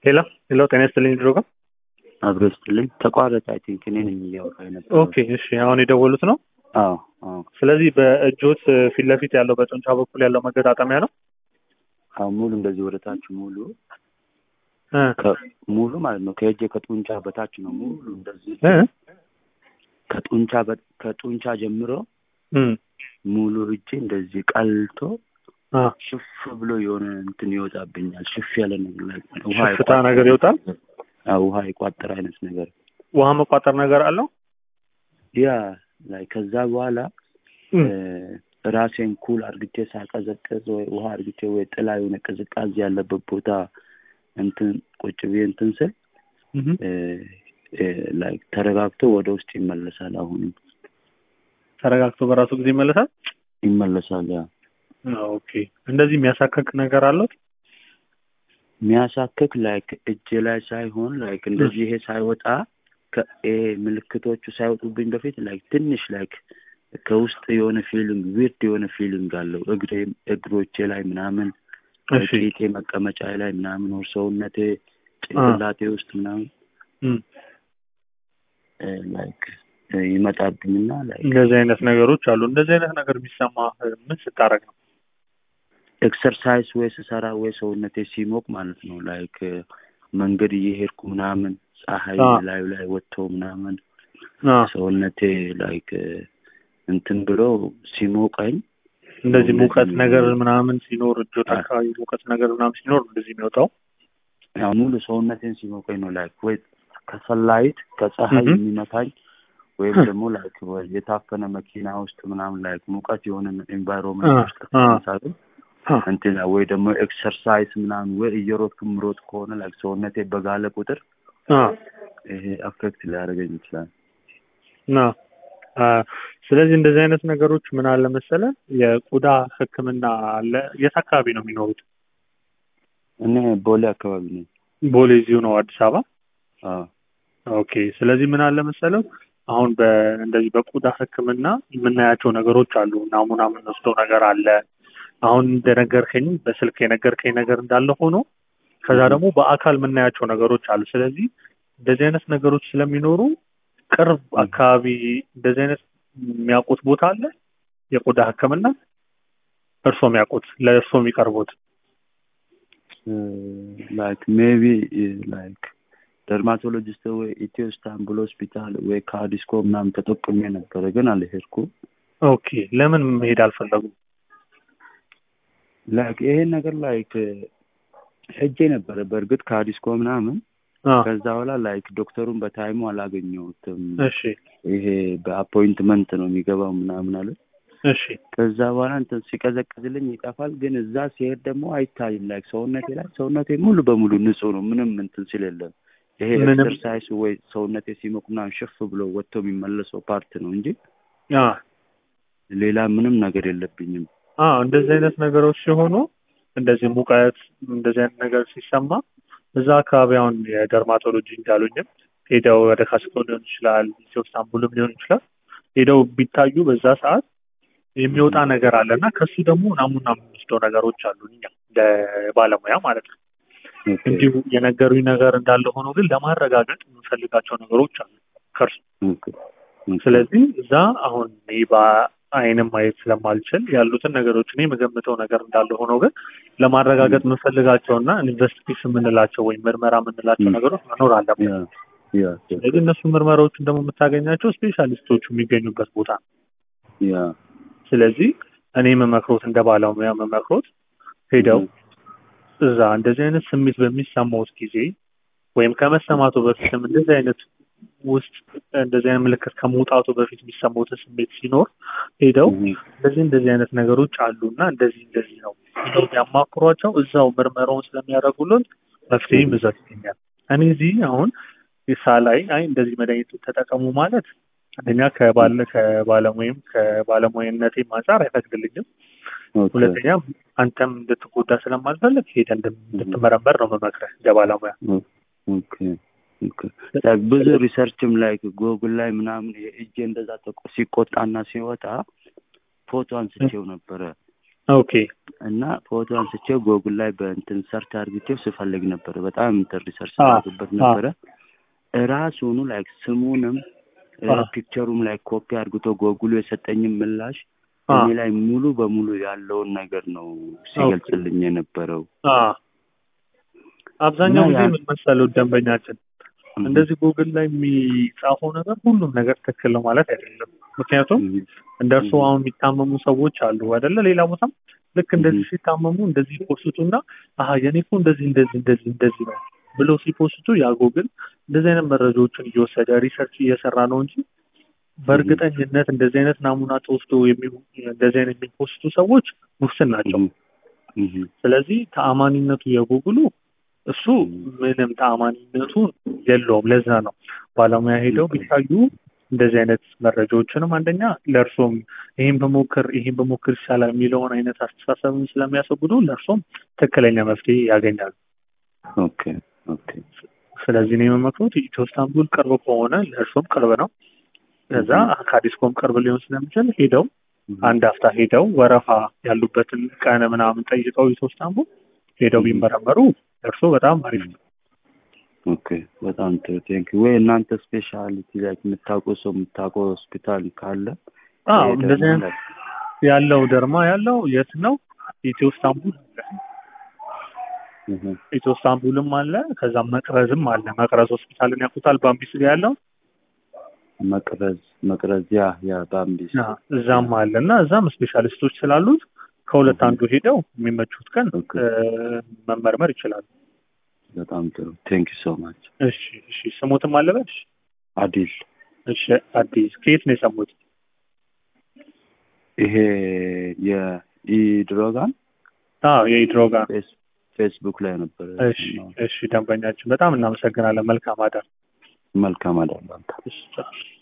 ሄሎ ሄሎ፣ ጤና ይስጥልኝ ድሮጋ። አብሮ ይስጥልኝ። ተቋረጠ። አይ ቲንክ እኔ ነኝ እያወራሁ ነበር። ኦኬ እሺ፣ አሁን የደወሉት ነው? አዎ አዎ። ስለዚህ በእጆት ፊት ለፊት ያለው በጡንቻ በኩል ያለው መገጣጠሚያ ነው? አዎ፣ ሙሉ እንደዚህ ወደታች ሙሉ እ ሙሉ ማለት ነው። ከእጄ ከጡንቻ በታች ነው ሙሉ እንደዚህ ከጡንቻ ጀምሮ ሙሉ እጄ እንደዚህ ቀልቶ ሽፍ ብሎ የሆነ እንትን ይወጣብኛል። ሽፍ ያለ ነገር ውሃ ሽፍታ ነገር ይወጣል። ውሃ ይቋጠር አይነት ነገር። ውሃ መቋጠር ነገር አለው። ያ ላይ ከዛ በኋላ ራሴን ኩል አድርጌ ሳቀዘቅዝ ወይ ውሃ አድርጌ ወይ ጥላ የሆነ ቅዝቃዜ ያለበት ቦታ እንትን ቁጭ ብዬ እንትን ስል ላይ ተረጋግቶ ወደ ውስጥ ይመለሳል። አሁንም ተረጋግቶ በራሱ ጊዜ ይመለሳል። ያ ኦኬ። እንደዚህ የሚያሳከክ ነገር አለው? የሚያሳክክ ላይክ እጅ ላይ ሳይሆን ላይክ እንደዚህ ይሄ ሳይወጣ ምልክቶቹ ሳይወጡብኝ በፊት ላይክ ትንሽ ላይክ ከውስጥ የሆነ ፊሊንግ ዊርድ የሆነ ፊሊንግ አለው እግሮቼ ላይ ምናምን ቂጤ መቀመጫ ላይ ምናምን ወር ሰውነቴ ጭንቅላቴ ውስጥ ምናምን ላይክ ይመጣብኝና ላይክ እንደዚህ አይነት ነገሮች አሉ። እንደዚህ አይነት ነገር የሚሰማ ምን ስታረግ ነው? ኤክሰርሳይዝ ወይ ስሰራ ወይ ሰውነቴ ሲሞቅ ማለት ነው። ላይክ መንገድ እየሄድኩ ምናምን ፀሐይ ላይ ወጥቶ ምናምን ሰውነቴ ላይክ እንትን ብሎ ሲሞቀኝ እንደዚህ ሙቀት ነገር ምናምን ሲኖር እጆት አካባቢ ሙቀት ነገር ምናምን ሲኖር እንደዚህ የሚወጣው ያው ሙሉ ሰውነቴን ሲሞቀኝ ነው። ላይክ ወይ ከሰላይት ከፀሐይ የሚመታኝ ወይም ደግሞ ላይክ የታፈነ መኪና ውስጥ ምናምን ላይክ ሙቀት የሆነ ኤንቫይሮንመንት ውስጥ ተንሳለ እንትና ወይ ደግሞ ኤክሰርሳይዝ ምናምን ወይ እየሮጥኩ ምሮጥ ከሆነ ላይክ ሰውነቴ በጋለ ቁጥር ይሄ አፌክት ሊያደርገኝ ይችላል። ስለዚህ እንደዚህ አይነት ነገሮች ምን አለ መሰለህ የቆዳ ሕክምና አለ። የት አካባቢ ነው የሚኖሩት? እኔ ቦሌ አካባቢ ነኝ። ቦሌ እዚሁ ነው አዲስ አበባ? ኦኬ። ስለዚህ ምን አለ መሰለህ አሁን እንደዚህ በቆዳ ሕክምና የምናያቸው ነገሮች አሉ። ናሙና የምንወስደው ነገር አለ። አሁን እንደነገርከኝ በስልክ የነገርከኝ ነገር እንዳለ ሆኖ ከዛ ደግሞ በአካል የምናያቸው ነገሮች አሉ። ስለዚህ እንደዚህ አይነት ነገሮች ስለሚኖሩ ቅርብ አካባቢ እንደዚህ አይነት የሚያውቁት ቦታ አለ የቆዳ ህክምና እርሶ የሚያውቁት ለእርሶ የሚቀርቡት? ላይክ ሜቢ ላይክ ደርማቶሎጂስት ወይ ኢትዮ ኢስታንቡል ሆስፒታል ወይ ካዲስኮ ምናምን ተጠቅሜ ነበረ ግን አልሄድኩም። ኦኬ። ለምን መሄድ አልፈለጉም? ላይክ ይሄን ነገር ላይክ ሄጄ ነበረ በእርግጥ ካዲስኮ ምናምን ከዛ በኋላ ላይክ ዶክተሩን በታይሙ አላገኘሁትም። እሺ። ይሄ በአፖይንትመንት ነው የሚገባው ምናምን አለ። እሺ። ከዛ በኋላ እንትን ሲቀዘቅዝልኝ ይጠፋል። ግን እዛ ሲሄድ ደግሞ አይታይም። ላይክ ሰውነቴ ሙሉ በሙሉ ንጹህ ነው ምንም እንትን ስለሌለም ይሄ ኤክሰርሳይዝ ወይ ሰውነቴ ሲሞቅ ምናምን ሽፍ ብሎ ወጥቶ የሚመለሰው ፓርት ነው እንጂ ሌላ ምንም ነገር የለብኝም። እንደዚህ አይነት ነገሮች ሲሆኑ እንደዚህ ሙቀት እንደዚህ አይነት ነገር ሲሰማ እዛ አካባቢ አሁን የደርማቶሎጂ እንዳሉኝም ሄደው ወደ ካስኮ ሊሆን ይችላል ኢትዮ ኢስታንቡልም ሊሆን ይችላል ሄደው ቢታዩ በዛ ሰዓት የሚወጣ ነገር አለና ከሱ ደግሞ ናሙና የምንወስደው ነገሮች አሉ እኛ ለባለሙያ ማለት ነው። እንዲሁ የነገሩኝ ነገር እንዳለ ሆኖ ግን ለማረጋገጥ የምንፈልጋቸው ነገሮች አሉ ከርሱ። ስለዚህ እዛ አሁን በአይንም ማየት ስለማልችል ያሉትን ነገሮች እኔ የምገምተው ነገር እንዳለ ሆኖ ግን ለማረጋገጥ የምንፈልጋቸውና ኢንቨስቲጌሽን የምንላቸው ወይም ምርመራ የምንላቸው ነገሮች መኖር አለበት። ስለዚህ እነሱ ምርመራዎችን ደግሞ የምታገኛቸው ስፔሻሊስቶቹ የሚገኙበት ቦታ ነው። ስለዚህ እኔ የምመክሮት እንደ ባለሙያ የምመክሮት ሄደው እዛ እንደዚህ አይነት ስሜት በሚሰማውት ጊዜ ወይም ከመሰማቱ በፊትም እንደዚህ አይነት ውስጥ እንደዚህ አይነት ምልክት ከመውጣቱ በፊት የሚሰማውት ስሜት ሲኖር ሄደው እንደዚህ አይነት ነገሮች አሉና እንደዚህ ነው ሄደው ያማክሯቸው። እዛው ምርመራውን ስለሚያደርጉልን መፍትሄ ይዘት ይገኛል። እኔ እዚህ አሁን ሳላይ እንደዚህ መድኃኒት ተጠቀሙ ማለት አንደኛ ከባለሙያነቴም አንፃር አይፈቅድልኝም። ሁለተኛ አንተም እንድትጎዳ ስለማልፈልግ ሄደህ እንድትመረመር ነው የምመክርህ እንደ ባለሙያ። ብዙ ሪሰርችም ላይክ ጉግል ላይ ምናምን እጄ እንደዛ ሲቆጣና ሲወጣ ፎቶ አንስቼው ነበረ። ኦኬ እና ፎቶ አንስቼ ጎግል ላይ በእንትን ሰርች አድርጌው ስፈልግ ነበር። በጣም እንትን ሪሰርች አድርጌበት ነበረ። ራሱኑ ላይክ ስሙንም ፒክቸሩም ላይ ኮፒ አድርጎ ጎግሉ የሰጠኝም ምላሽ እኔ ላይ ሙሉ በሙሉ ያለውን ነገር ነው ሲገልጽልኝ የነበረው። አብዛኛው ጊዜ ምን መሰለው ደንበኛችን እንደዚህ ጎግል ላይ የሚጻፈው ነገር ሁሉም ነገር ትክክል ነው ማለት አይደለም። ምክንያቱም እንደርሱ አሁን የሚታመሙ ሰዎች አሉ አይደለ? ሌላ ቦታም ልክ እንደዚህ ሲታመሙ እንደዚህ ፖስቱና የኔ እኮ እንደዚህ ነው ብሎ ሲፖስቱ ያ ጎግል እንደዚህ አይነት መረጃዎችን እየወሰደ ሪሰርች እየሰራ ነው እንጂ በእርግጠኝነት እንደዚህ አይነት ናሙና ተወስዶ እንደዚህ አይነት የሚፖስቱ ሰዎች ሙስን ናቸው። ስለዚህ ተአማኒነቱ የጎግሉ እሱ ምንም ተአማኒነቱ የለውም። ለዛ ነው ባለሙያ ሄደው ቢታዩ እንደዚህ አይነት መረጃዎችንም አንደኛ ለእርሶም ይሄን በሞክር ይሻላል የሚለውን አይነት አስተሳሰብን ስለሚያስወግዱ ለእርሶም ትክክለኛ መፍትሄ ያገኛሉ። ኦኬ። ስለዚህ ነው የምመክሩት ኢትዮ ኢስታንቡል ቅርብ ከሆነ ለእርሶም ቅርብ ነው። ከዛ ከአዲስኮም ቅርብ ሊሆን ስለሚችል ሄደው አንድ አፍታ ሄደው ወረፋ ያሉበትን ቀን ምናምን ጠይቀው ኢትዮ ኢስታንቡል ሄደው ቢመረመሩ እርሶ በጣም አሪፍ ነው። ኦኬ በጣም ጥሩ ቴንክ ዩ። ወይ እናንተ ስፔሻሊቲ ላይ የምታውቀው ሆስፒታል ካለ እንደዚህ ያለው ደርማ ያለው የት ነው? ኢትዮ ኢስታንቡል ኢትዮ ኢስታንቡልም አለ። ከዛም መቅረዝም አለ። መቅረዝ ሆስፒታልን ያውቁታል? ባምቢስ ላይ ያለው መቅረዝ ያ ባምቢስ እዛም አለ እና እዛም ስፔሻሊስቶች ስላሉት ከሁለት አንዱ ሄደው የሚመቹት ቀን መመርመር ይችላሉ። በጣም ጥሩ ቴንክ ዩ ሶ ማች። እሺ ስሞትም አለበሽ? አዲል። እሺ አዲስ ከየት ነው የሰሙት? ይሄ የኢድሮጋን የኢድሮጋን ፌስቡክ ላይ ነበር። እሺ ደንበኛችን በጣም እናመሰግናለን። መልካም አዳር። መልካም አዳር። እሺ